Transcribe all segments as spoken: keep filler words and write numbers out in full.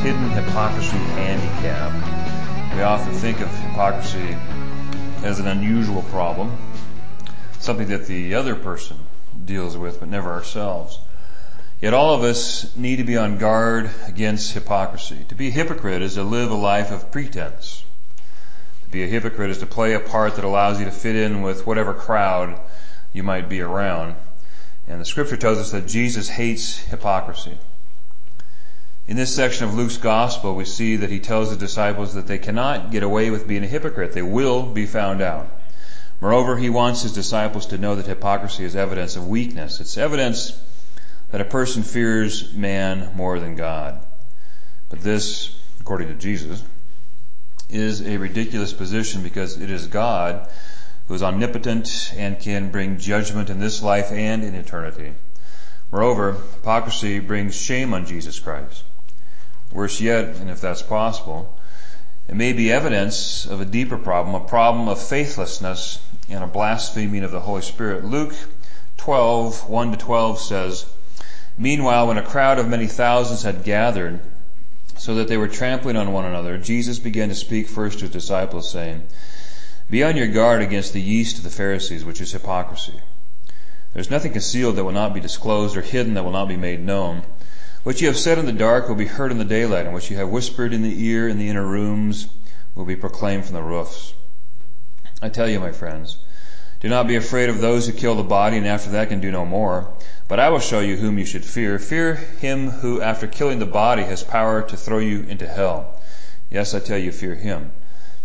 hidden hypocrisy handicap. We often think of hypocrisy as an unusual problem, something that the other person deals with, but never ourselves. Yet all of us need to be on guard against hypocrisy. To be a hypocrite is to live a life of pretense. To be a hypocrite is to play a part that allows you to fit in with whatever crowd you might be around. And the scripture tells us that Jesus hates hypocrisy. In this section of Luke's gospel, we see that he tells the disciples that they cannot get away with being a hypocrite. They will be found out. Moreover, he wants his disciples to know that hypocrisy is evidence of weakness. It's evidence that a person fears man more than God. But this, according to Jesus, is a ridiculous position because it is God who is omnipotent and can bring judgment in this life and in eternity. Moreover, hypocrisy brings shame on Jesus Christ. Worse yet, and if that's possible, it may be evidence of a deeper problem, a problem of faithlessness and a blaspheming of the Holy Spirit. Luke twelve, one to twelve says, "Meanwhile, when a crowd of many thousands had gathered, so that they were trampling on one another, Jesus began to speak first to his disciples, saying, 'Be on your guard against the yeast of the Pharisees, which is hypocrisy. There is nothing concealed that will not be disclosed, or hidden that will not be made known. What you have said in the dark will be heard in the daylight, and what you have whispered in the ear in the inner rooms will be proclaimed from the roofs. I tell you, my friends, do not be afraid of those who kill the body and after that can do no more. But I will show you whom you should fear. Fear him who, after killing the body, has power to throw you into hell. Yes, I tell you, fear him.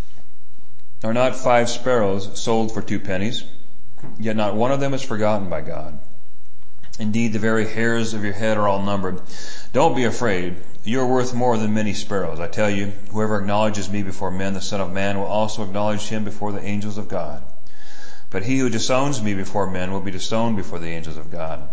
Are not five sparrows sold for two pennies? Yet not one of them is forgotten by God. Indeed, the very hairs of your head are all numbered. Don't be afraid. You are worth more than many sparrows. I tell you, whoever acknowledges me before men, the Son of Man will also acknowledge him before the angels of God. But he who disowns me before men will be disowned before the angels of God.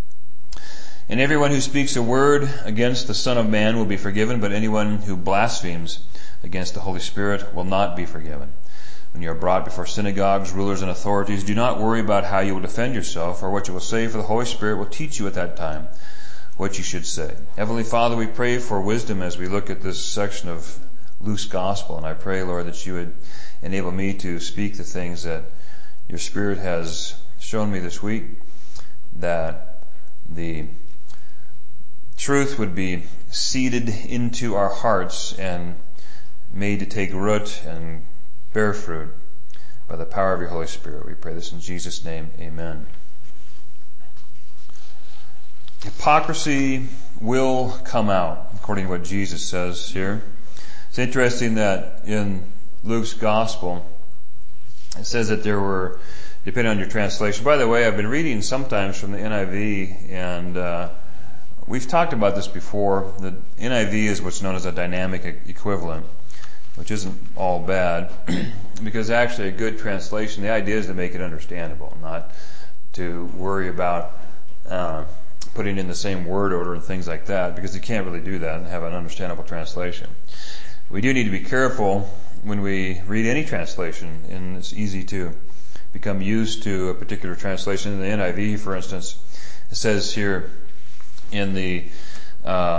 And everyone who speaks a word against the Son of Man will be forgiven, but anyone who blasphemes against the Holy Spirit will not be forgiven. When you are brought before synagogues, rulers, and authorities, do not worry about how you will defend yourself or what you will say, for the Holy Spirit will teach you at that time what you should say.'" Heavenly Father, we pray for wisdom as we look at this section of Luke's Gospel, and I pray, Lord, that you would enable me to speak the things that your Spirit has shown me this week, that the truth would be seeded into our hearts and made to take root and bear fruit by the power of your Holy Spirit. We pray this in Jesus' name. Amen. Hypocrisy will come out, according to what Jesus says here. It's interesting that in Luke's Gospel, it says that there were, depending on your translation. By the way, I've been reading sometimes from the N I V, and uh, we've talked about this before. The N I V is what's known as a dynamic equivalent, which isn't all bad, because actually a good translation, the idea is to make it understandable, not to worry about uh, putting in the same word order and things like that, because you can't really do that and have an understandable translation. We do need to be careful when we read any translation, and it's easy to become used to a particular translation. In the N I V, for instance, it says here in the uh,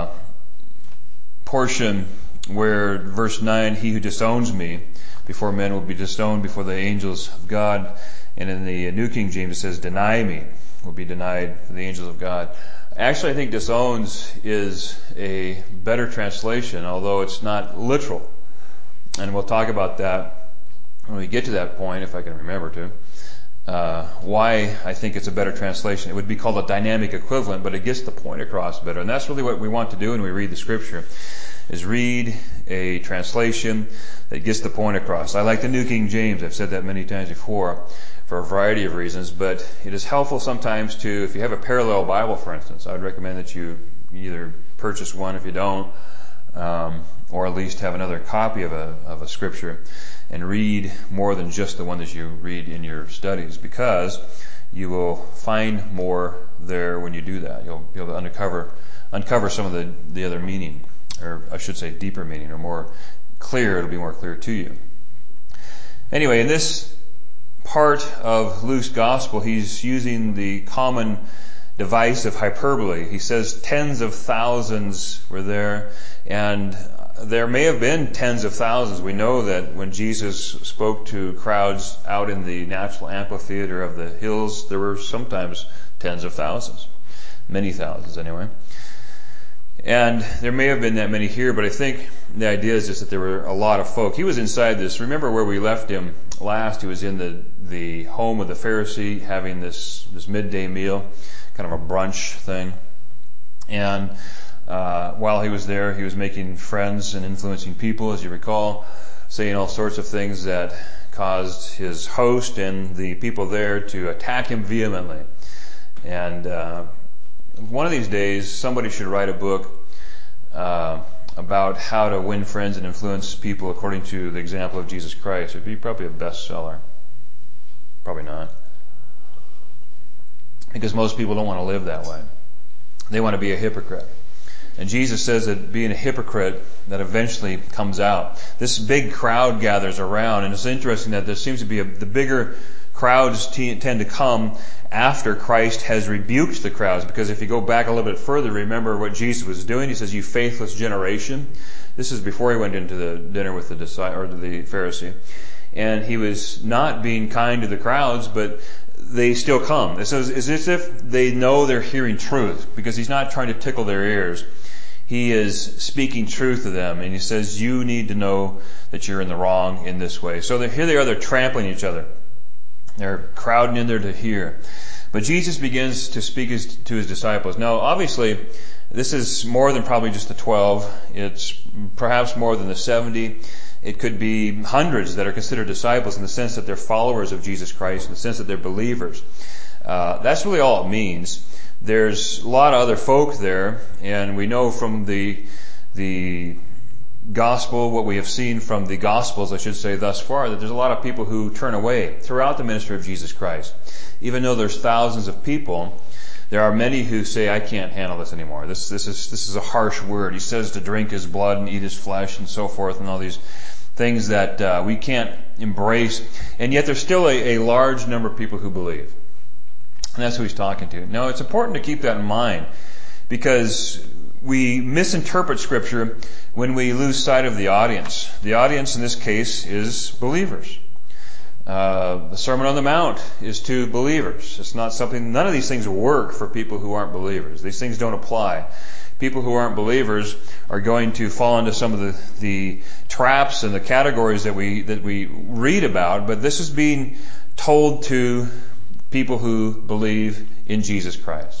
portion where verse nine, "He who disowns me before men will be disowned before the angels of God." And in the New King James it says, "Deny me will be denied for the angels of God." Actually, I think disowns is a better translation, although it's not literal. And we'll talk about that when we get to that point, if I can remember to. Uh, why I think it's a better translation. It would be called a dynamic equivalent, but it gets the point across better. And that's really what we want to do when we read the scripture, is read a translation that gets the point across. I like the New King James. I've said that many times before for a variety of reasons, but it is helpful sometimes to, if you have a parallel Bible, for instance, I would recommend that you either purchase one if you don't, um, or at least have another copy of a, of a scripture and read more than just the one that you read in your studies, because you will find more there when you do that. You'll be able to uncover, uncover some of the, the other meaning, or I should say deeper meaning, or more clear. It'll be more clear to you. Anyway, in this part of Luke's gospel, he's using the common device of hyperbole. He says tens of thousands were there, and there may have been tens of thousands. We know that when Jesus spoke to crowds out in the natural amphitheater of the hills, there were sometimes tens of thousands. Many thousands, anyway. And there may have been that many here, but I think the idea is just that there were a lot of folk. He was inside this. Remember where we left him last? He was in the, the home of the Pharisee having this, this midday meal, kind of a brunch thing. And uh, while he was there, he was making friends and influencing people, as you recall, saying all sorts of things that caused his host and the people there to attack him vehemently. And uh, one of these days, somebody should write a book uh, about how to win friends and influence people according to the example of Jesus Christ. It would be probably a bestseller. Probably not. Because most people don't want to live that way. They want to be a hypocrite. And Jesus says that being a hypocrite, that eventually comes out. This big crowd gathers around, and it's interesting that there seems to be a, the bigger crowds t- tend to come after Christ has rebuked the crowds. Because if you go back a little bit further, remember what Jesus was doing. He says, "You faithless generation." This is before he went into the dinner with the disciple, or the Pharisee. And he was not being kind to the crowds, but they still come. It's as, it's as if they know they're hearing truth, because he's not trying to tickle their ears. He is speaking truth to them, and he says, you need to know that you're in the wrong in this way. So here they are, they're trampling each other. They're crowding in there to hear. But Jesus begins to speak his, to his disciples. Now, obviously, this is more than probably just the twelve. It's perhaps more than the seventy. It could be hundreds that are considered disciples in the sense that they're followers of Jesus Christ, in the sense that they're believers. Uh, that's really all it means. There's a lot of other folk there, and we know from the the gospel, what we have seen from the gospels, I should say, thus far, that there's a lot of people who turn away throughout the ministry of Jesus Christ. Even though there's thousands of people, there are many who say, I can't handle this anymore. This this is this is a harsh word. He says to drink his blood and eat his flesh and so forth, and all these things that uh, we can't embrace. And yet there's still a, a large number of people who believe. And that's who he's talking to. Now, it's important to keep that in mind, because we misinterpret Scripture when we lose sight of the audience. The audience in this case is believers. Uh, the Sermon on the Mount is to believers. It's not something, none of these things work for people who aren't believers. These things don't apply. People who aren't believers are going to fall into some of the, the traps and the categories that we, that we read about, but this is being told to people who believe in Jesus Christ.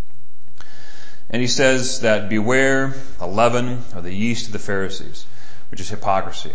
And he says that beware the leaven or the yeast of the Pharisees, which is hypocrisy.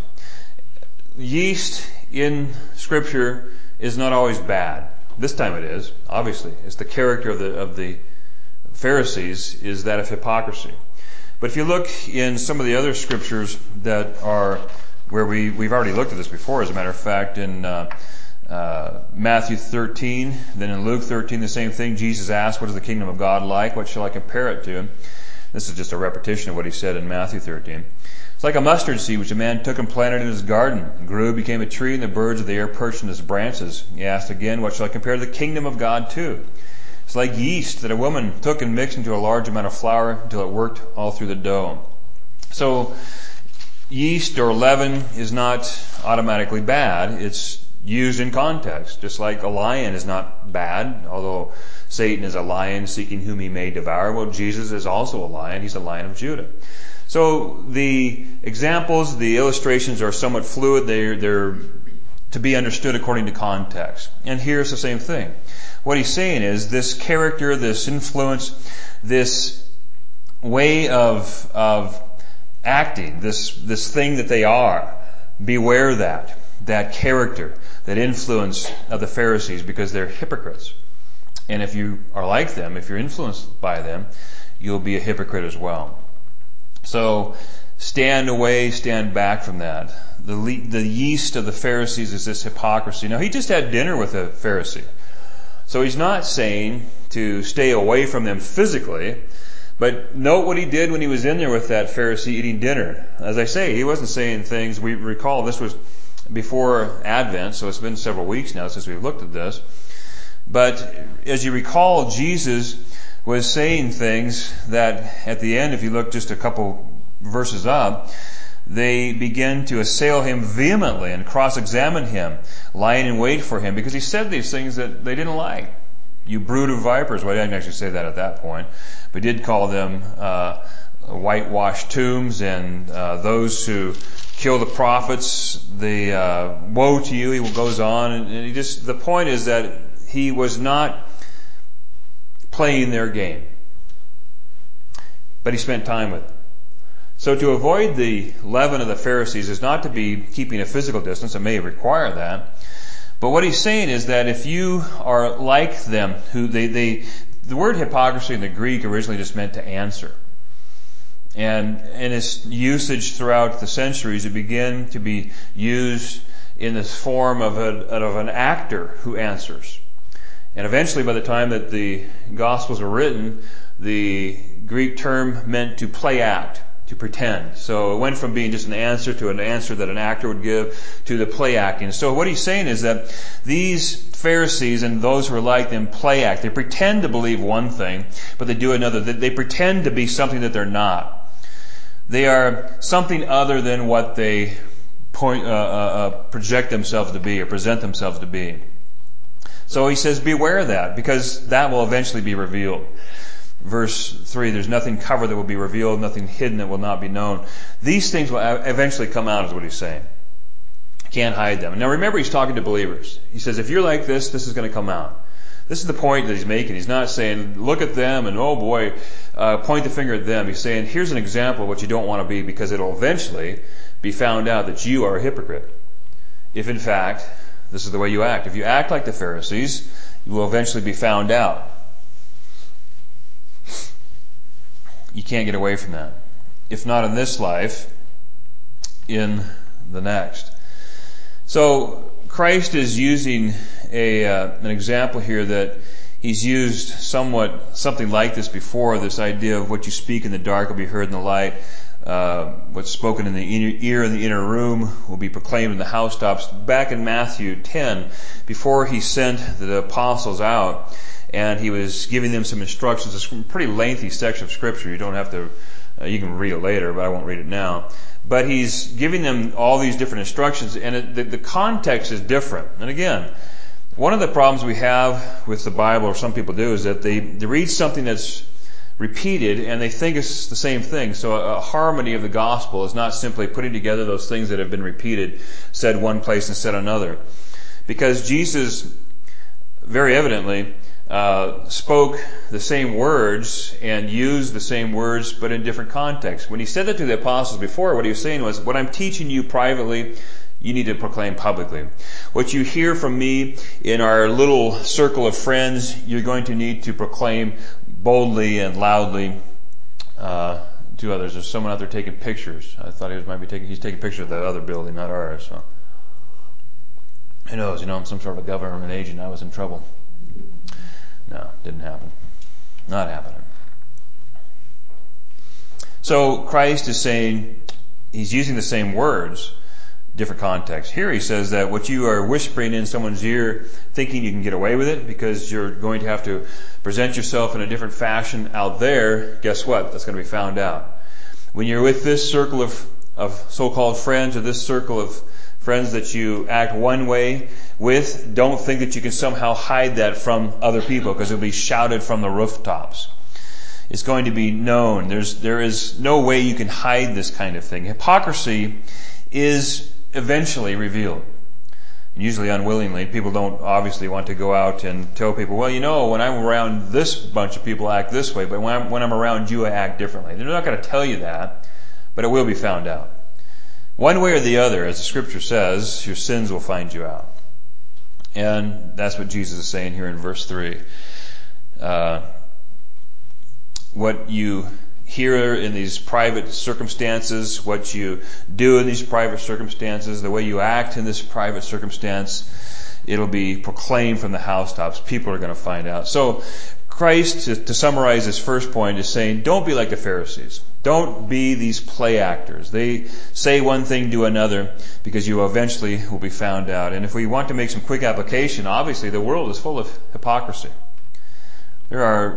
Yeast in Scripture is not always bad. This time it is, obviously. It's the character of the, of the Pharisees is that of hypocrisy. But if you look in some of the other Scriptures that are where we, we've already looked at this before, as a matter of fact, in uh, Uh, Matthew thirteen, then in Luke thirteen, the same thing. Jesus asked, what is the kingdom of God like? What shall I compare it to? This is just a repetition of what he said in Matthew thirteen. It's like a mustard seed which a man took and planted in his garden. It grew, became a tree, and the birds of the air perched in its branches. He asked again, what shall I compare the kingdom of God to? It's like yeast that a woman took and mixed into a large amount of flour until it worked all through the dough. So yeast or leaven is not automatically bad. It's used in context, just like a lion is not bad, although Satan is a lion seeking whom he may devour. Well, Jesus is also a lion. He's a Lion of Judah. So the examples, the illustrations are somewhat fluid. They're, they're to be understood according to context. And here's the same thing. What he's saying is this character, this influence, this way of, of acting, this, this thing that they are, beware that, that character, that influence of the Pharisees, because they're hypocrites. And if you are like them, if you're influenced by them, you'll be a hypocrite as well. So stand away, stand back from that. The, the yeast of the Pharisees is this hypocrisy. Now, he just had dinner with a Pharisee. So he's not saying to stay away from them physically, but note what he did when he was in there with that Pharisee eating dinner. As I say, he wasn't saying things. We recall this was before Advent, so it's been several weeks now since we've looked at this. But as you recall, Jesus was saying things that at the end, if you look just a couple verses up, they begin to assail him vehemently and cross-examine him, lying in wait for him, because he said these things that they didn't like. You brood of vipers. Well, I didn't actually say that at that point, but did call them uh whitewashed tombs, and uh those who kill the prophets, the uh woe to you, he goes on, and, and he just, the point is that he was not playing their game, but he spent time with them. So to avoid the leaven of the Pharisees is not to be keeping a physical distance. It may require that. But what he's saying is that if you are like them, who they, they, the word hypocrisy in the Greek originally just meant to answer. And in its usage throughout the centuries, it began to be used in this form of, a, of an actor who answers. And eventually, by the time that the Gospels were written, the Greek term meant to play act, to pretend. So it went from being just an answer to an answer that an actor would give to the play acting. So what he's saying is that these Pharisees and those who are like them play act. They pretend to believe one thing, but they do another. They pretend to be something that they're not. They are something other than what they point, uh, uh, project themselves to be or present themselves to be. So he says, beware of that, because that will eventually be revealed. Verse three, there's nothing covered that will be revealed, nothing hidden that will not be known. These things will eventually come out, is what he's saying. Can't hide them. Now remember, he's talking to believers. He says, if you're like this, this is going to come out. This is the point that he's making. He's not saying, look at them and, oh boy, uh, point the finger at them. He's saying, here's an example of what you don't want to be, because it'll eventually be found out that you are a hypocrite. If in fact, this is the way you act. If you act like the Pharisees, you will eventually be found out. You can't get away from that. If not in this life, in the next. So Christ is using a uh, an example here that he's used somewhat something like this before. This idea of what you speak in the dark will be heard in the light. Uh, what's spoken in the ear in the inner room will be proclaimed in the housetops. Back in Matthew ten, before he sent the apostles out, and he was giving them some instructions. It's a pretty lengthy section of Scripture. You don't have to, uh, you can read it later, but I won't read it now. But he's giving them all these different instructions, and it, the, the context is different. And again, one of the problems we have with the Bible, or some people do, is that they, they read something that's repeated and they think it's the same thing. So a, a harmony of the gospel is not simply putting together those things that have been repeated, said one place and said another. Because Jesus, very evidently, Uh, spoke the same words and used the same words, but in different contexts. When he said that to the apostles before, what he was saying was, what I'm teaching you privately, you need to proclaim publicly. What you hear from me in our little circle of friends, you're going to need to proclaim boldly and loudly uh, to others. There's someone out there taking pictures. I thought he was might be taking, he's taking pictures of that other building, not ours. So who knows? You know, I'm some sort of a government agent. I was in trouble. No, didn't happen. Not happening. So Christ is saying, he's using the same words, different context. Here he says that what you are whispering in someone's ear, thinking you can get away with it because you're going to have to present yourself in a different fashion out there, guess what? That's going to be found out. When you're with this circle of, of so-called friends, or this circle of friends that you act one way with, don't think that you can somehow hide that from other people, because it'll be shouted from the rooftops. It's going to be known. There's, there is no way you can hide this kind of thing. Hypocrisy is eventually revealed. And usually unwillingly. People don't obviously want to go out and tell people, well, you know, when I'm around this bunch of people, I act this way, but when I'm, when I'm around you, I act differently. They're not going to tell you that, but it will be found out. One way or the other, as the Scripture says, your sins will find you out. And that's what Jesus is saying here in verse three. Uh, what you hear in these private circumstances, what you do in these private circumstances, the way you act in this private circumstance, it'll be proclaimed from the housetops. People are going to find out. So Christ, to, to summarize his first point, is saying, don't be like the Pharisees. Don't be these play actors. They say one thing, do another, because you eventually will be found out. And if we want to make some quick application, obviously the world is full of hypocrisy. There are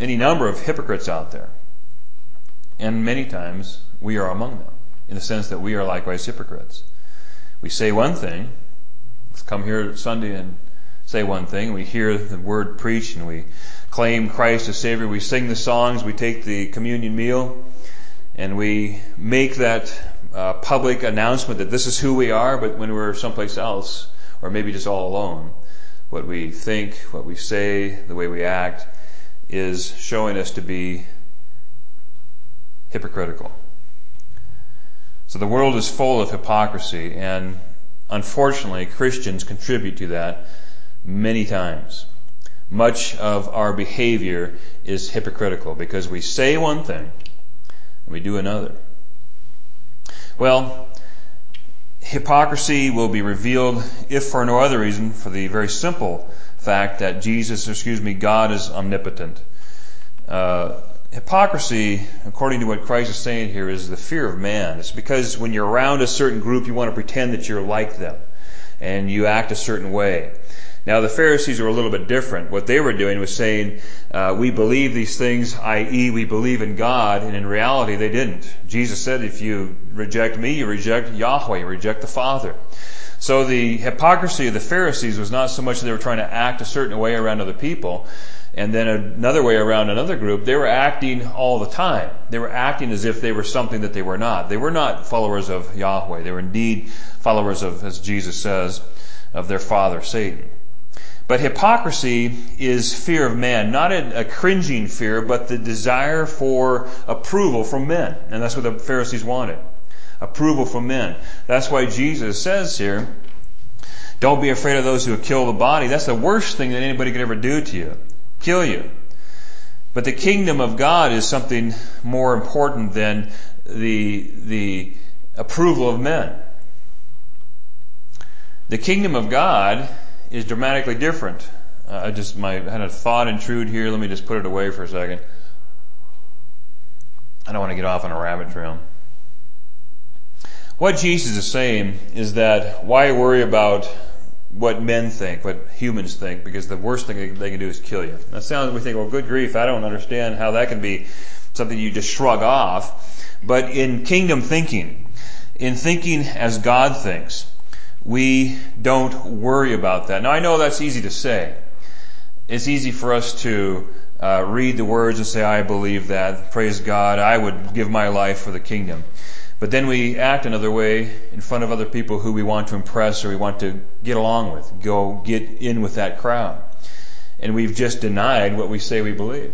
any number of hypocrites out there. And many times we are among them, in the sense that we are likewise hypocrites. We say one thing, let's come here Sunday and say one thing, we hear the word preached and we claim Christ as Savior, we sing the songs, we take the communion meal, and we make that uh, public announcement that this is who we are, but when we're someplace else, or maybe just all alone, what we think, what we say, the way we act, is showing us to be hypocritical. So the world is full of hypocrisy, and unfortunately Christians contribute to that many times. Much of our behavior is hypocritical because we say one thing and we do another. Well, hypocrisy will be revealed, if for no other reason, for the very simple fact that Jesus, excuse me, God is omnipotent. Uh, hypocrisy, according to what Christ is saying here, is the fear of man. It's because when you're around a certain group, you want to pretend that you're like them, and you act a certain way. Now, the Pharisees were a little bit different. What they were doing was saying, uh, we believe these things, that is we believe in God, and in reality they didn't. Jesus said, if you reject me, you reject Yahweh, you reject the Father. So the hypocrisy of the Pharisees was not so much that they were trying to act a certain way around other people, and then another way around another group. They were acting all the time. They were acting as if they were something that they were not. They were not followers of Yahweh. They were indeed followers of, as Jesus says, of their father, Satan. But hypocrisy is fear of man, not a, a cringing fear, but the desire for approval from men. And that's what the Pharisees wanted. Approval from men. That's why Jesus says here, don't be afraid of those who kill the body. That's the worst thing that anybody could ever do to you. Kill you. But the kingdom of God is something more important than the, the approval of men. The kingdom of God is dramatically different. Uh, I just my I had a thought intrude here. Let me just put it away for a second. I don't want to get off on a rabbit trail. What Jesus is saying is that why worry about what men think, what humans think, because the worst thing they can do is kill you. That sounds, we think, well, good grief, I don't understand how that can be something you just shrug off. But in kingdom thinking, in thinking as God thinks, we don't worry about that. Now, I know that's easy to say. It's easy for us to uh, read the words and say, I believe that. Praise God. I would give my life for the kingdom. But then we act another way in front of other people who we want to impress or we want to get along with, go get in with that crowd. And we've just denied what we say we believe.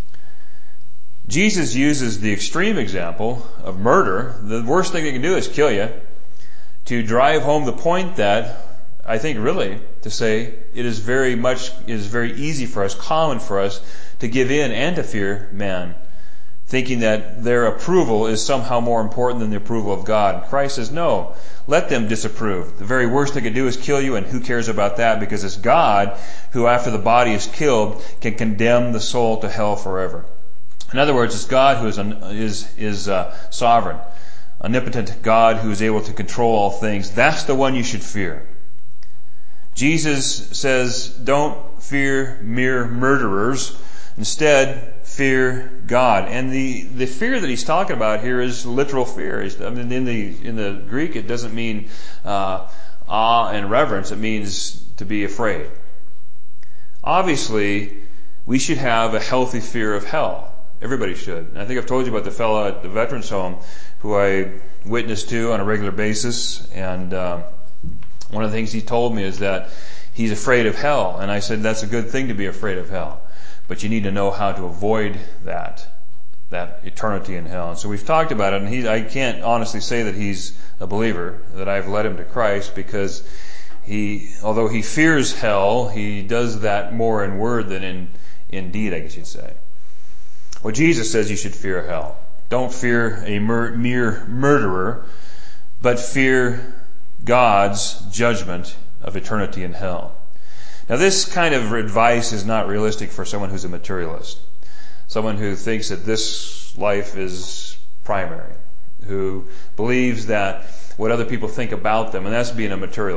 Jesus uses the extreme example of murder. The worst thing they can do is kill you, to drive home the point that, I think really, to say it is very much, it is very easy for us, common for us, to give in and to fear man, thinking that their approval is somehow more important than the approval of God. Christ says, no, let them disapprove. The very worst they can do is kill you, and who cares about that? Because it's God who, after the body is killed, can condemn the soul to hell forever. In other words, it's God who is is is uh, sovereign. Omnipotent God who is able to control all things. That's the one you should fear. Jesus says, don't fear mere murderers. Instead, fear God. And the, the fear that he's talking about here is literal fear. I mean, in the, in the Greek, it doesn't mean uh, awe and reverence. It means to be afraid. Obviously, we should have a healthy fear of hell. Everybody should. And I think I've told you about the fellow at the Veterans Home who I witness to on a regular basis. And uh, one of the things he told me is that he's afraid of hell. And I said, that's a good thing to be afraid of hell. But you need to know how to avoid that, that eternity in hell. And so we've talked about it, and he, I can't honestly say that he's a believer, that I've led him to Christ, because he, although he fears hell, he does that more in word than in, in deed, I guess you'd say. Well, Jesus says you should fear hell. Don't fear a mur- mere murderer, but fear God's judgment of eternity in hell. Now, this kind of advice is not realistic for someone who's a materialist, someone who thinks that this life is primary, who believes that what other people think about them, and that's being a materialist.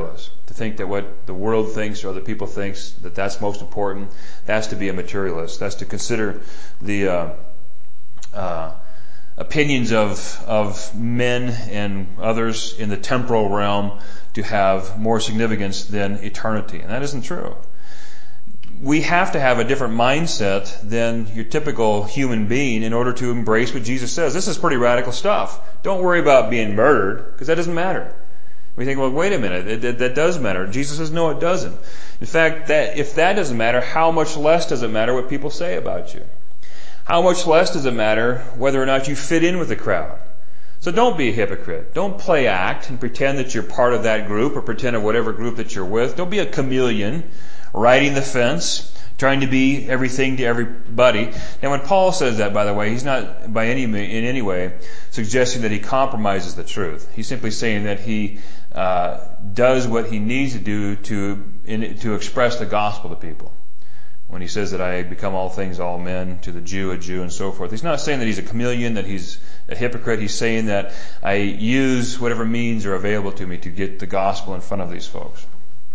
to think that what the world thinks or other people thinks, that that's most important. That's to be a materialist. That's to consider the uh, uh, opinions of of men and others in the temporal realm to have more significance than eternity. And that isn't true. We have to have a different mindset than your typical human being in order to embrace what Jesus says. This is pretty radical stuff. Don't worry about being murdered, because that doesn't matter. We think, well, wait a minute, it, it, that does matter. Jesus says, no, it doesn't. In fact, that if that doesn't matter, how much less does it matter what people say about you? How much less does it matter whether or not you fit in with the crowd? So don't be a hypocrite. Don't play act and pretend that you're part of that group or pretend of whatever group that you're with. Don't be a chameleon riding the fence, trying to be everything to everybody. Now when Paul says that, by the way, he's not by any in any way suggesting that he compromises the truth. He's simply saying that he uh, does what he needs to do to in, to express the gospel to people. When he says that I become all things, all men, to the Jew a Jew, and so forth, he's not saying that he's a chameleon, that he's a hypocrite. He's saying that I use whatever means are available to me to get the gospel in front of these folks.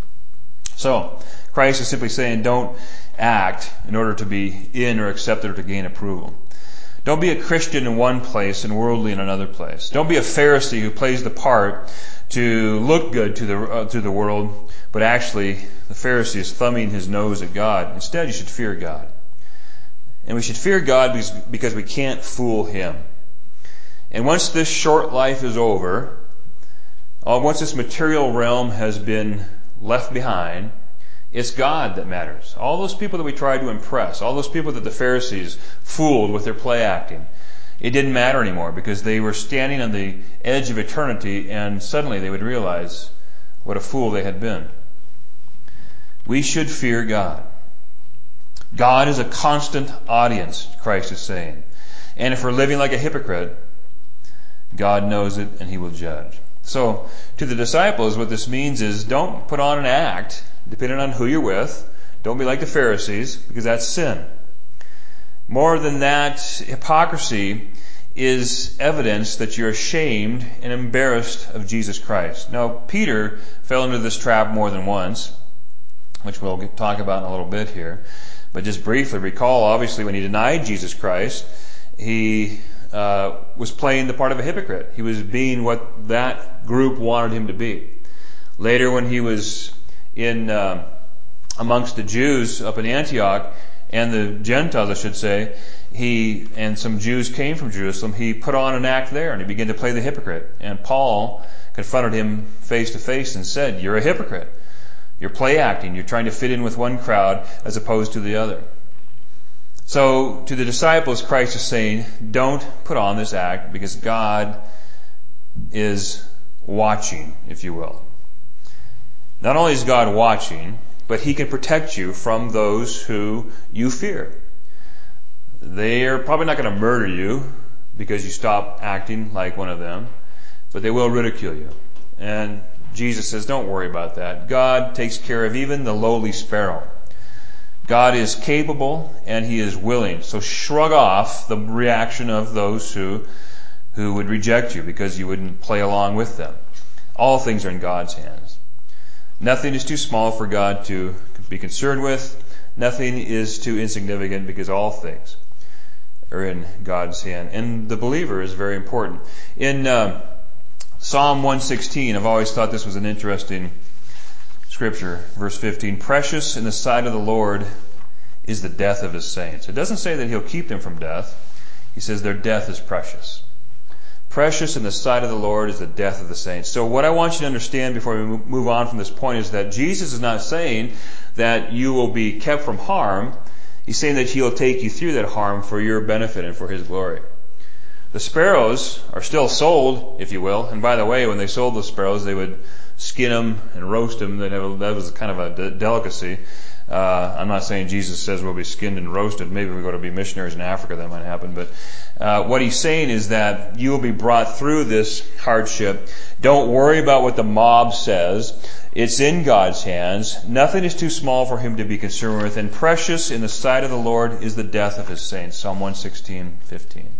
So, Christ is simply saying don't act in order to be in or accepted or to gain approval. Don't be a Christian in one place and worldly in another place. Don't be a Pharisee who plays the part to look good to the uh, to the world, but actually the Pharisee is thumbing his nose at God. Instead, you should fear God. And we should fear God because, because we can't fool Him. And once this short life is over, uh, once this material realm has been left behind, it's God that matters. All those people that we tried to impress, all those people that the Pharisees fooled with their play acting, it didn't matter anymore because they were standing on the edge of eternity and suddenly they would realize what a fool they had been. We should fear God. God is a constant audience, Christ is saying. And if we're living like a hypocrite, God knows it and He will judge. So, to the disciples, what this means is don't put on an act depending on who you're with. Don't be like the Pharisees, because that's sin. More than that, hypocrisy is evidence that you're ashamed and embarrassed of Jesus Christ. Now, Peter fell into this trap more than once, which we'll talk about in a little bit here. But just briefly, recall, obviously, when he denied Jesus Christ, he uh, was playing the part of a hypocrite. He was being what that group wanted him to be. Later, when he was in uh, amongst the Jews up in Antioch, and the Gentiles, I should say, he and some Jews came from Jerusalem, he put on an act there, and he began to play the hypocrite. And Paul confronted him face to face and said, "You're a hypocrite. You're play acting. You're trying to fit in with one crowd as opposed to the other." So, to the disciples, Christ is saying, don't put on this act because God is watching, if you will. Not only is God watching, but He can protect you from those who you fear. They are probably not going to murder you because you stop acting like one of them, but they will ridicule you. And Jesus says, don't worry about that. God takes care of even the lowly sparrow. God is capable and He is willing. So shrug off the reaction of those who who would reject you because you wouldn't play along with them. All things are in God's hands. Nothing is too small for God to be concerned with. Nothing is too insignificant because all things are in God's hand. And the believer is very important. In uh, Psalm one sixteen, I've always thought this was an interesting scripture, verse fifteen, precious in the sight of the Lord is the death of His saints. It doesn't say that He'll keep them from death. He says their death is precious. Precious in the sight of the Lord is the death of the saints. So what I want you to understand before we move on from this point is that Jesus is not saying that you will be kept from harm. He's saying that He'll take you through that harm for your benefit and for His glory. The sparrows are still sold, if you will. And by the way, when they sold the sparrows, they would skin them and roast them. That was kind of a de- delicacy. Uh, I'm not saying Jesus says we'll be skinned and roasted. Maybe we go to be missionaries in Africa, that might happen. But uh, what He's saying is that you will be brought through this hardship. Don't worry about what the mob says. It's in God's hands. Nothing is too small for Him to be concerned with. And precious in the sight of the Lord is the death of His saints. Psalm one sixteen fifteen.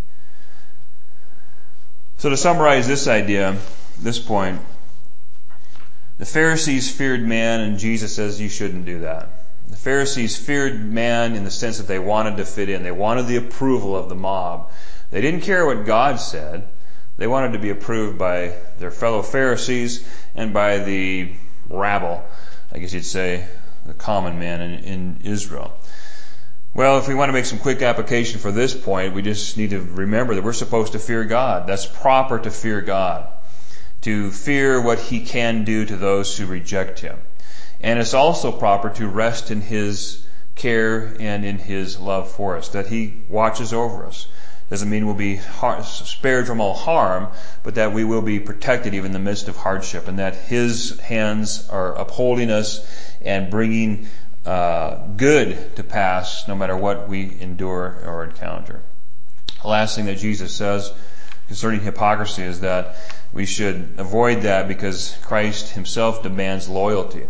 So to summarize this idea, this point, The Pharisees feared man, and Jesus says you shouldn't do that. The Pharisees feared man in the sense that they wanted to fit in. They wanted the approval of the mob. They didn't care what God said. They wanted to be approved by their fellow Pharisees and by the rabble, I guess you'd say, the common man in, in Israel. Well, if we want to make some quick application for this point, we just need to remember that we're supposed to fear God. That's proper to fear God. To fear what He can do to those who reject Him. And it's also proper to rest in His care and in His love for us, that He watches over us. Doesn't mean we'll be har- spared from all harm, but that we will be protected even in the midst of hardship, and that His hands are upholding us and bringing uh, good to pass no matter what we endure or encounter. The last thing that Jesus says concerning hypocrisy is that we should avoid that because Christ Himself demands loyalty.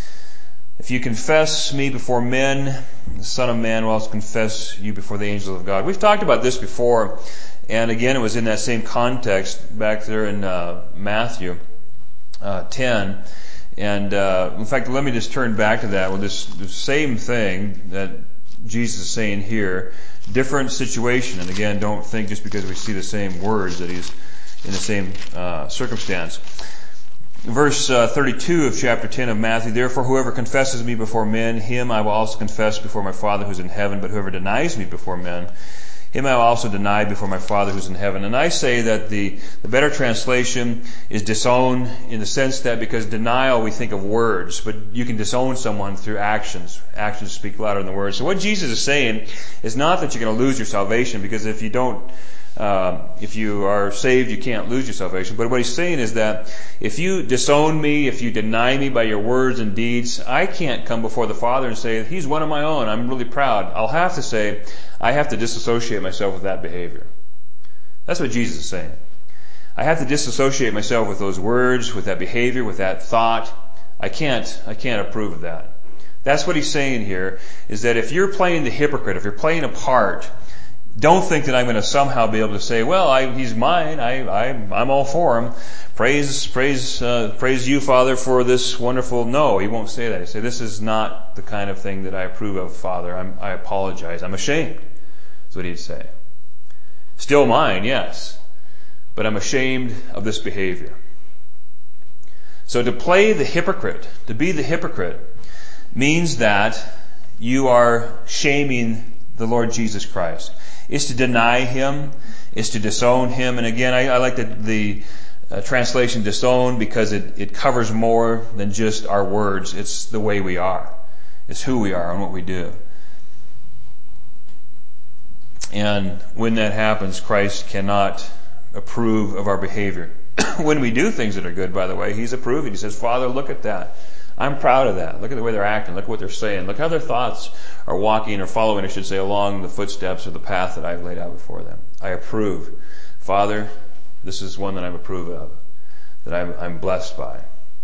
If you confess me before men, the Son of Man will also confess you before the angels of God. We've talked about this before, and again, it was in that same context back there in uh, Matthew uh, ten. And uh, in fact, let me just turn back to that with this the same thing that Jesus is saying here. Different situation, and again, don't think just because we see the same words that He's in the same uh, circumstance. Verse uh, thirty-two of chapter ten of Matthew, therefore whoever confesses me before men, him I will also confess before my Father who's in heaven. But whoever denies me before men, him I will also deny before my Father who's in heaven. And I say that the, the better translation is disown in the sense that because denial we think of words, but you can disown someone through actions. Actions speak louder than words. So what Jesus is saying is not that you're going to lose your salvation, because if you don't Uh, if you are saved, you can't lose your salvation. But what He's saying is that if you disown me, if you deny me by your words and deeds, I can't come before the Father and say, He's one of my own, I'm really proud. I'll have to say, I have to disassociate myself with that behavior. That's what Jesus is saying. I have to disassociate myself with those words, with that behavior, with that thought. I can't, I can't approve of that. That's what He's saying here, is that if you're playing the hypocrite, if you're playing a part, don't think that I'm going to somehow be able to say, well, I, he's mine. I, I, I'm all for him. Praise, praise, uh, praise you, Father, for this wonderful. No, He won't say that. He say, this is not the kind of thing that I approve of, Father. I'm, I apologize. I'm ashamed. That's what He'd say. Still mine, yes, but I'm ashamed of this behavior. So to play the hypocrite, to be the hypocrite, means that you are shaming the Lord Jesus Christ. Is to deny Him, is to disown Him. And again, I, I like the, the uh, translation disown because it, it covers more than just our words. It's the way we are. It's who we are and what we do. And when that happens, Christ cannot approve of our behavior. When we do things that are good, by the way, He's approving. He says, Father, look at that. I'm proud of that. Look at the way they're acting. Look at what they're saying. Look how their thoughts are walking or following, I should say, along the footsteps or the path that I've laid out before them. I approve. Father, this is one that I'm approved of, that I'm, I'm blessed by.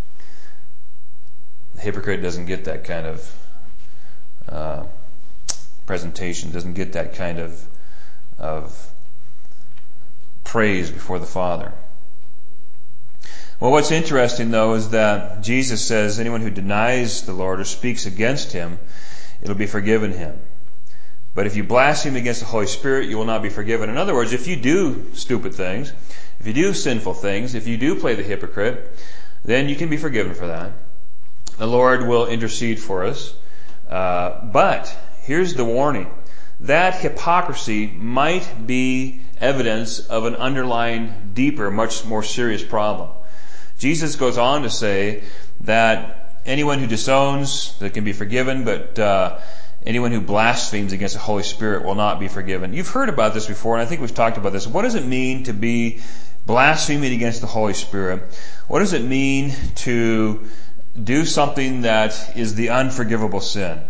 The hypocrite doesn't get that kind of uh, presentation, doesn't get that kind of, of praise before the Father. Well, what's interesting, though, is that Jesus says anyone who denies the Lord or speaks against Him, it'll be forgiven him. But if you blaspheme against the Holy Spirit, you will not be forgiven. In other words, if you do stupid things, if you do sinful things, if you do play the hypocrite, then you can be forgiven for that. The Lord will intercede for us. Uh, but here's the warning. That hypocrisy might be evidence of an underlying, deeper, much more serious problem. Jesus goes on to say that anyone who disowns, that can be forgiven, but uh, anyone who blasphemes against the Holy Spirit will not be forgiven. You've heard about this before, and I think we've talked about this. What does it mean to be blaspheming against the Holy Spirit? What does it mean to do something that is the unforgivable sin?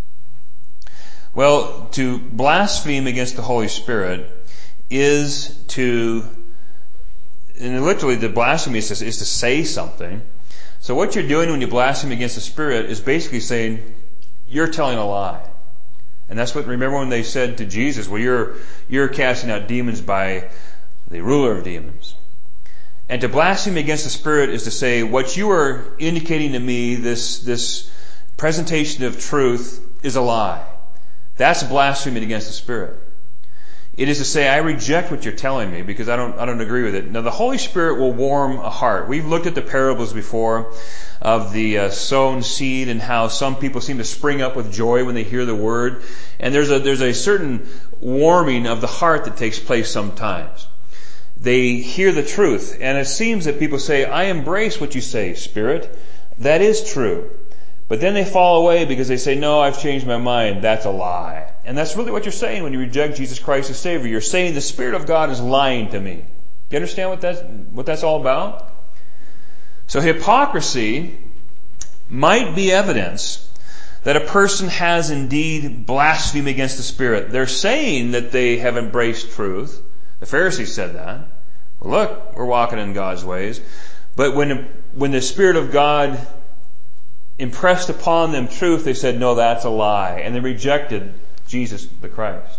Well, to blaspheme against the Holy Spirit is to, and literally the blasphemy is to, is to say something. So what you're doing when you blaspheme against the Spirit is basically saying, you're telling a lie. And that's what, remember when they said to Jesus, well, you're, you're casting out demons by the ruler of demons. And to blaspheme against the Spirit is to say, what you are indicating to me, this, this presentation of truth, is a lie. That's blaspheming against the Spirit. It is to say, I reject what you're telling me because I don't, I don't agree with it. Now, the Holy Spirit will warm a heart. We've looked at the parables before of the uh, sown seed and how some people seem to spring up with joy when they hear the word. And there's a, there's a certain warming of the heart that takes place sometimes. They hear the truth, and it seems that people say, I embrace what you say, Spirit. That is true. But then they fall away because they say, no, I've changed my mind. That's a lie. And that's really what you're saying when you reject Jesus Christ as Savior. You're saying the Spirit of God is lying to me. Do you understand what that's, what that's all about? So hypocrisy might be evidence that a person has indeed blasphemed against the Spirit. They're saying that they have embraced truth. The Pharisees said that. Well, look, we're walking in God's ways. But when, when the Spirit of God impressed upon them truth, they said, no, that's a lie. And they rejected Jesus the Christ.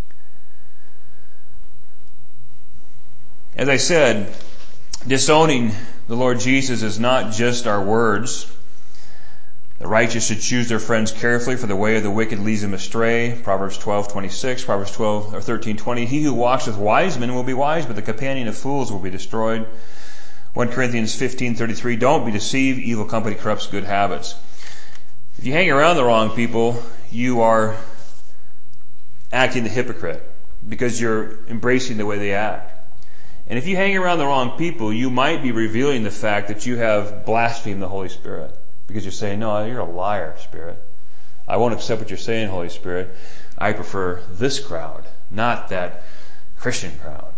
As I said, disowning the Lord Jesus is not just our words. The righteous should choose their friends carefully, for the way of the wicked leads them astray. Proverbs twelve twenty-six, Proverbs twelve or thirteen twenty. He who walks with wise men will be wise, but the companion of fools will be destroyed. First Corinthians fifteen thirty-three. Don't be deceived. Evil company corrupts good habits. If you hang around the wrong people, you are acting the hypocrite because you're embracing the way they act. And if you hang around the wrong people, you might be revealing the fact that you have blasphemed the Holy Spirit. Because you're saying, no, you're a liar, Spirit. I won't accept what you're saying, Holy Spirit. I prefer this crowd, not that Christian crowd.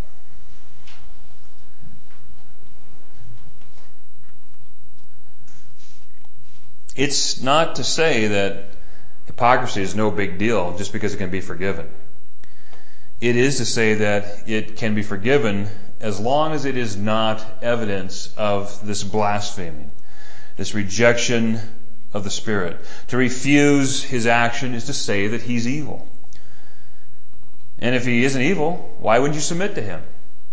It's not to say that hypocrisy is no big deal just because it can be forgiven. It is to say that it can be forgiven as long as it is not evidence of this blaspheming. This rejection of the Spirit. To refuse His action is to say that He's evil. And if He isn't evil, why wouldn't you submit to Him?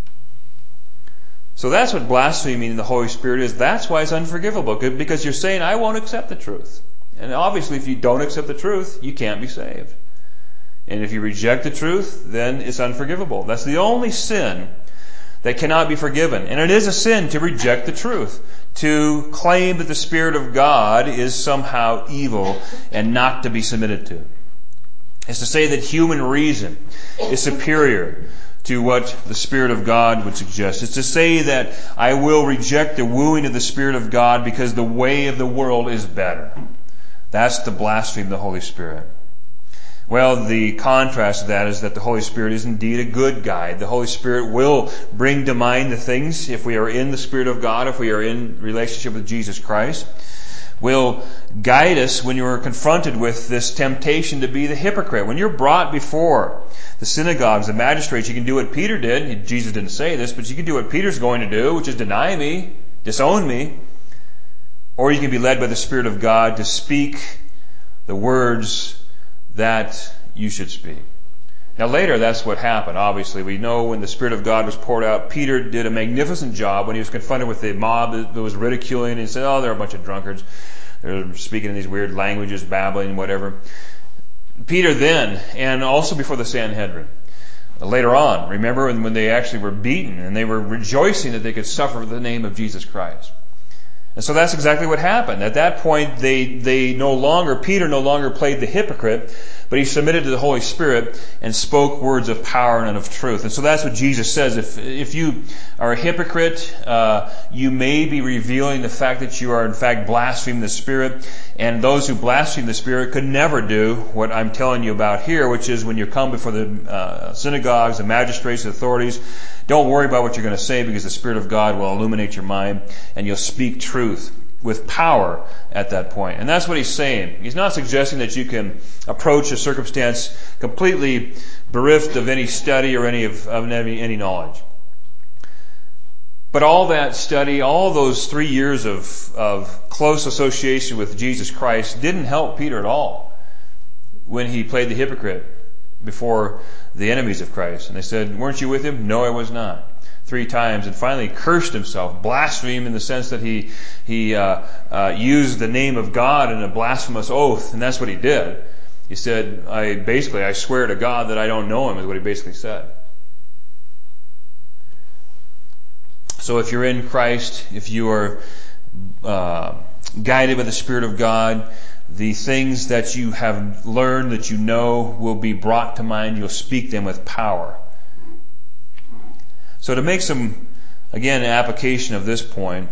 So that's what blaspheming the Holy Spirit is. That's why it's unforgivable. Because you're saying, I won't accept the truth. And obviously if you don't accept the truth, you can't be saved. And if you reject the truth, then it's unforgivable. That's the only sin that cannot be forgiven. And it is a sin to reject the truth. To claim that the Spirit of God is somehow evil and not to be submitted to. It's to say that human reason is superior to what the Spirit of God would suggest. It's to say that I will reject the wooing of the Spirit of God because the way of the world is better. That's to blaspheme the Holy Spirit. Well, the contrast to that is that the Holy Spirit is indeed a good guide. The Holy Spirit will bring to mind the things, if we are in the Spirit of God, if we are in relationship with Jesus Christ, will guide us when you are confronted with this temptation to be the hypocrite. When you're brought before the synagogues, the magistrates, you can do what Peter did. Jesus didn't say this, but you can do what Peter's going to do, which is deny me, disown me. Or you can be led by the Spirit of God to speak the words that you should speak. Now later, that's what happened. Obviously, we know when the Spirit of God was poured out, Peter did a magnificent job when he was confronted with the mob that was ridiculing, and he said, oh, they're a bunch of drunkards. They're speaking in these weird languages, babbling, whatever. Peter then, and also before the Sanhedrin, later on, remember when, when they actually were beaten and they were rejoicing that they could suffer for the name of Jesus Christ. And so that's exactly what happened. At that point, they, they no longer, Peter no longer played the hypocrite, but he submitted to the Holy Spirit and spoke words of power and of truth. And so that's what Jesus says. If, if you are a hypocrite, uh, you may be revealing the fact that you are in fact blaspheming the Spirit. And those who blaspheme the Spirit could never do what I'm telling you about here, which is when you come before the uh, synagogues, the magistrates, the authorities, don't worry about what you're going to say because the Spirit of God will illuminate your mind and you'll speak truth with power at that point. And that's what he's saying. He's not suggesting that you can approach a circumstance completely bereft of any study or any of, of any, any knowledge. But all that study, all those three years of, of close association with Jesus Christ didn't help Peter at all when he played the hypocrite before the enemies of Christ. And they said, weren't you with him? No, I was not. three times and finally cursed himself, blasphemed in the sense that he he uh, uh, used the name of God in a blasphemous oath, and that's what he did. He said, I basically, I swear to God that I don't know him, is what he basically said. So if you're in Christ, if you are uh, guided by the Spirit of God, the things that you have learned, that you know, will be brought to mind. You'll speak them with power. So to make some, again, application of this point,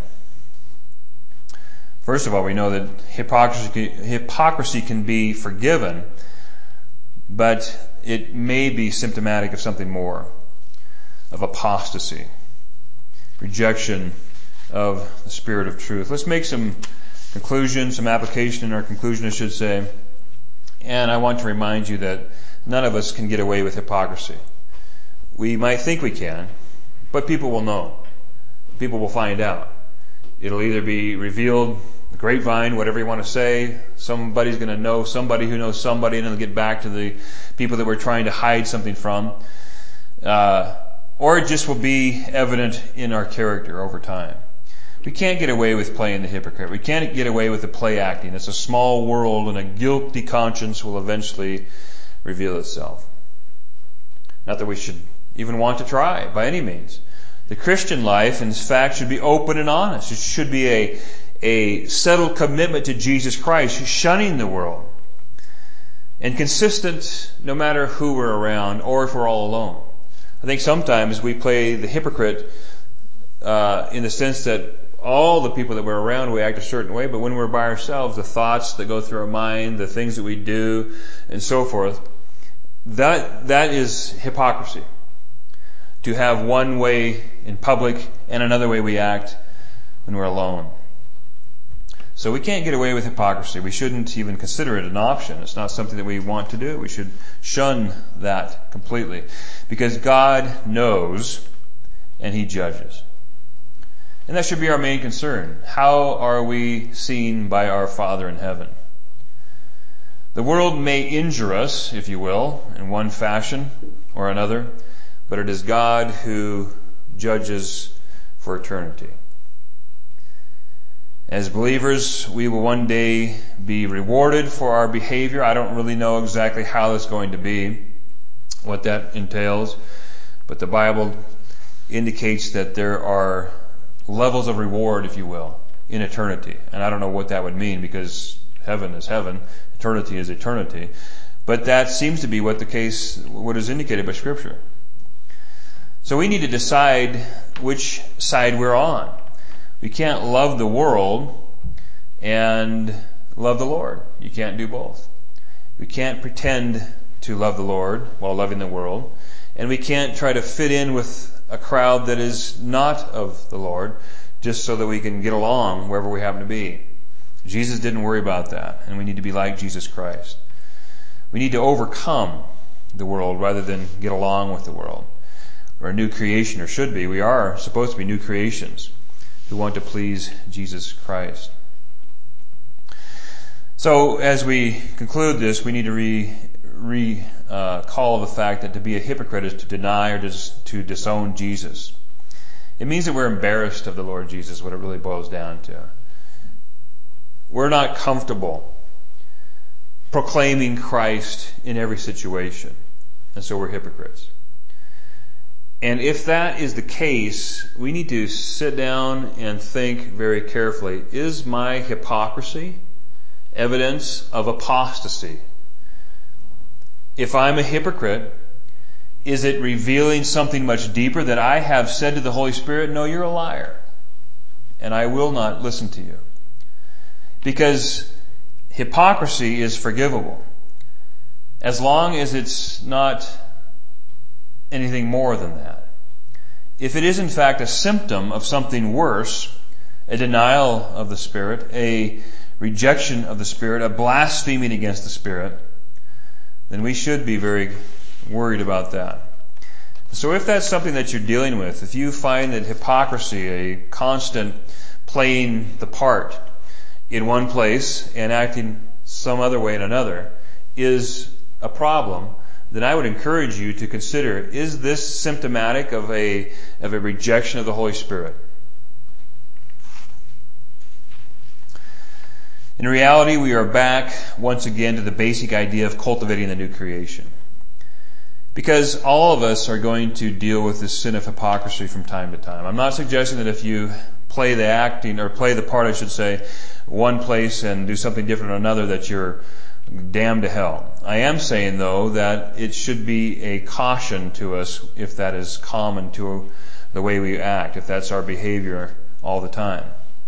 first of all, we know that hypocrisy, hypocrisy can be forgiven, but it may be symptomatic of something more, of apostasy, rejection of the Spirit of truth. Let's make some conclusion, some application in our conclusion, I should say. And I want to remind you that none of us can get away with hypocrisy. We might think we can, but people will know. People will find out. It'll either be revealed, the grapevine, whatever you want to say. Somebody's going to know somebody who knows somebody, and it'll get back to the people that we're trying to hide something from. Uh, or it just will be evident in our character over time. We can't get away with playing the hypocrite. We can't get away with the play acting. It's a small world, and a guilty conscience will eventually reveal itself. Not that we should even want to try by any means. The Christian life, in fact, should be open and honest. It should be a, a settled commitment to Jesus Christ, shunning the world, and consistent no matter who we're around or if we're all alone. I think sometimes we play the hypocrite uh, in the sense that all the people that we're around, we act a certain way, but when we're by ourselves, the thoughts that go through our mind, the things that we do, and so forth, that that is hypocrisy. To have one way in public and another way we act when we're alone. So we can't get away with hypocrisy. We shouldn't even consider it an option. It's not something that we want to do. We should shun that completely. Because God knows and He judges. And that should be our main concern. How are we seen by our Father in heaven? The world may injure us, if you will, in one fashion or another, but it is God who judges for eternity. As believers, we will one day be rewarded for our behavior. I don't really know exactly how that's going to be, what that entails, but the Bible indicates that there are levels of reward, if you will, in eternity. And I don't know what that would mean, because heaven is heaven, eternity is eternity. But that seems to be what the case, what is indicated by Scripture. So we need to decide which side we're on. We can't love the world and love the Lord. You can't do both. We can't pretend to love the Lord while loving the world. And we can't try to fit in with a crowd that is not of the Lord just so that we can get along wherever we happen to be. Jesus didn't worry about that, and we need to be like Jesus Christ. We need to overcome the world rather than get along with the world. We're a new creation, or should be. We are supposed to be new creations who want to please Jesus Christ. So as we conclude this, we need to re, re uh, call the fact that to be a hypocrite is to deny or to, to disown Jesus. It means that we're embarrassed of the Lord Jesus, what it really boils down to. We're not comfortable proclaiming Christ in every situation, and so we're hypocrites. And if that is the case, we need to sit down and think very carefully, is my hypocrisy evidence of apostasy? If I'm a hypocrite, is it revealing something much deeper that I have said to the Holy Spirit, no, you're a liar, and I will not listen to you? Because hypocrisy is forgivable as long as it's not anything more than that. If it is in fact a symptom of something worse, a denial of the Spirit, a rejection of the Spirit, a blaspheming against the Spirit, then we should be very worried about that. So if that's something that you're dealing with, if you find that hypocrisy, a constant playing the part in one place and acting some other way in another, is a problem, then I would encourage you to consider, is this symptomatic of a, of a rejection of the Holy Spirit? In reality, we are back once again to the basic idea of cultivating the new creation. Because all of us are going to deal with this sin of hypocrisy from time to time. I'm not suggesting that if you play the acting, or play the part, I should say, one place and do something different in another, that you're damned to hell. I am saying, though, that it should be a caution to us if that is common to the way we act, if that's our behavior all the time.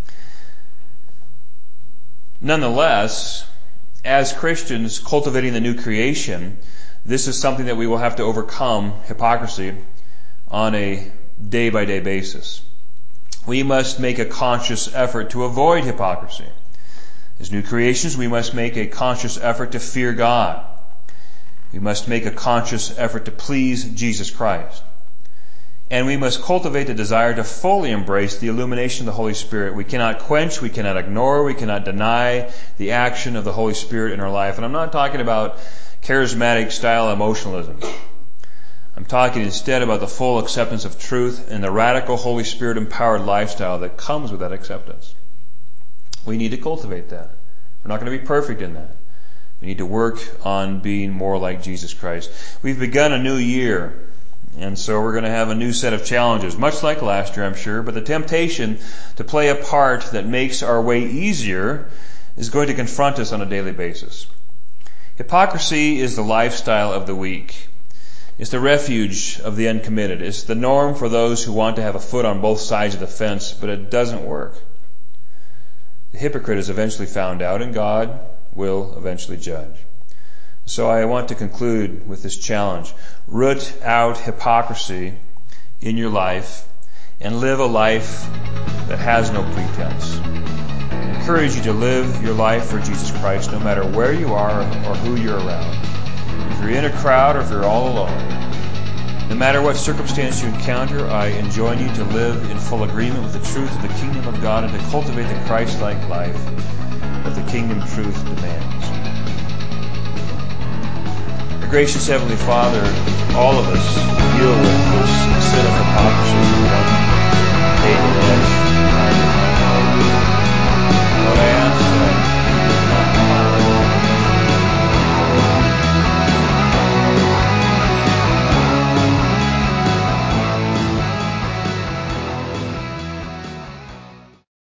Nonetheless, as Christians cultivating the new creation, this is something that we will have to overcome hypocrisy on a day-by-day basis. We must make a conscious effort to avoid hypocrisy. As new creations, we must make a conscious effort to fear God. We must make a conscious effort to please Jesus Christ. And we must cultivate a desire to fully embrace the illumination of the Holy Spirit. We cannot quench, we cannot ignore, we cannot deny the action of the Holy Spirit in our life. And I'm not talking about charismatic style emotionalism. I'm talking instead about the full acceptance of truth and the radical Holy Spirit empowered lifestyle that comes with that acceptance. We need to cultivate that. We're not going to be perfect in that. We need to work on being more like Jesus Christ. We've begun a new year, and so we're going to have a new set of challenges, much like last year, I'm sure, but the temptation to play a part that makes our way easier is going to confront us on a daily basis. Hypocrisy is the lifestyle of the weak. It's the refuge of the uncommitted. It's the norm for those who want to have a foot on both sides of the fence, but it doesn't work. The hypocrite is eventually found out, and God will eventually judge. So I want to conclude with this challenge. Root out hypocrisy in your life and live a life that has no pretense. I encourage you to live your life for Jesus Christ no matter where you are or who you're around. If you're in a crowd or if you're all alone. No matter what circumstance you encounter, I enjoin you to live in full agreement with the truth of the kingdom of God and to cultivate the Christ-like life that the kingdom truth demands. Our gracious Heavenly Father, all of us deal